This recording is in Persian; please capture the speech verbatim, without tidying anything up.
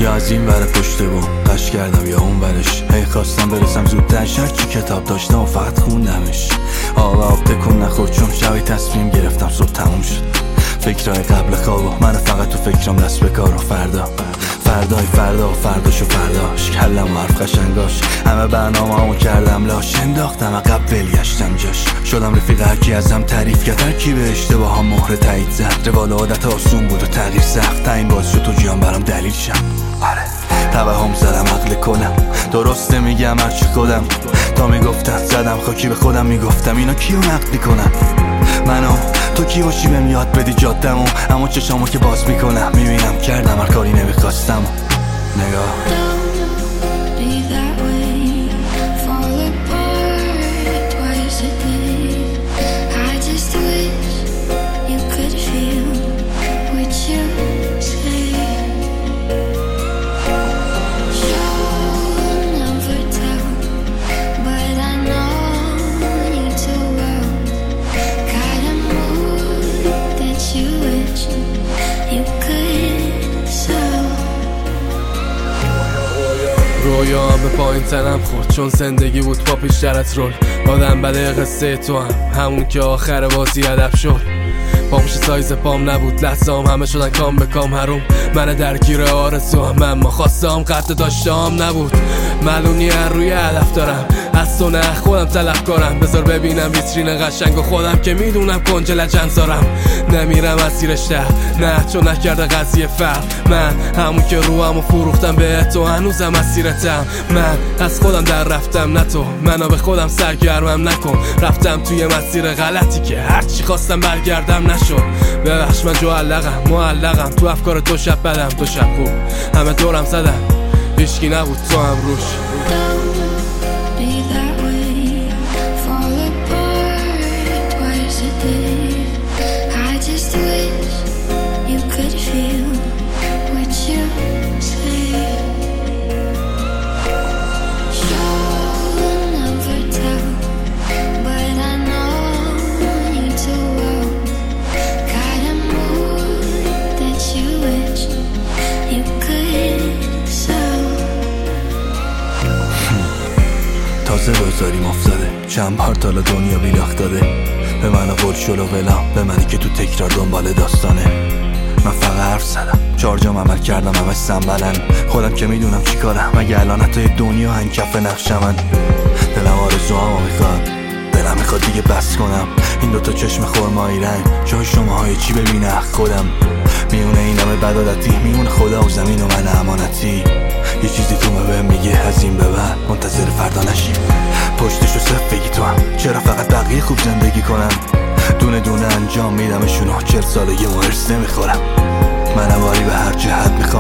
یا از این ور پشت بوم قش کردم یا اون ورش. هی خواستم برسم زودتر، شرکی کتاب داشتم و فقط خوندمش. آقا آب تکون نخور چون شبی تصمیم گرفتم صبح تموم شد. فکرهای قبل خواب و من فقط تو فکرم دست به کار و فردا فردای فردا و فرداش و فرداش. کلم و حرف قشنگاش، همه برنامه همو کردم لاش. انداختم عقب ولگشتم جاش. شدم رفیق هرکی ازم تعریف کرد، هرکی به اشتباه هم مهر تایید زد. روال عادت آسون بود و تغییر سخت، تا این باز شد تو جیان برام دلیل شم. آره توهم زدم عقل کنم، درسته میگم هرچی خودم. تا میگفتن زدم خاکی به خودم، میگفتم اینا کیو نقد میکنن؟ منو تو کی باشی بهم یاد بدی جادمو. اما چشامو که باز میکنم میبینم کردم هر کاری نمیخواستم. نگاه رویام به پایین تنم خورد چون زندگی بود با پیشترت رول. آدم بده قصه تو هم همون که آخر بازی ادب شد. پامش سایز پام نبود، لحظام همه شدن کام به کام حروم. من درگیر آرزو هم اما خواستم قد داشتم نبود. معلومی هر روی هدف دارم، از تو نه خودم طلب کنم. بذار ببینم ویترین قشنگ و خودم که میدونم کنج لجنزارم. نمیرم از زیرش ده نه چون نکرده قضیه فرق. من همون که روامو فروختم به تو هنوزم اسیرتم. من از خودم در رفتم نه تو منو به خودم سرگرمم نکن. رفتم توی مسیر غلطی که هرچی خواستم برگردم نشد. ببخش من جوعلقم معلقم تو افکار تو شب بدم تو شب خوب. همه دورم زدم هیچکی نبود تو هم روش. تازه روزاریم افتاده، چند بار تالا دنیا بیلاخت داده. به من قول شلو ولام، به منی که تو تکرار دنبال داستانه. من فقط حرف زدم، چهار جام عمل کردم همه سنبلن. خودم که میدونم چی کارم، مگه الان حتی دنیا هنگ کف نقش من. دلم آرزو همو میخواد، دلم میخواد دیگه بس کنم. این دوتا چشم خرمایی رنگ جای شماهای چی ببینه خودم. میونه این همه بدادتی، میونه خدا و زمین و من امانتی. یه چیزی تو بهم میگه از این به بعد منتظر فردا نشیم. پشتشو صف بگی تو هم، چرا فقط بقیه خوب زندگی کنم؟ دونه دونه انجام میدمشونو، چهل سالگی و هرس نمیخورم. من واری به هر جهت میخورم.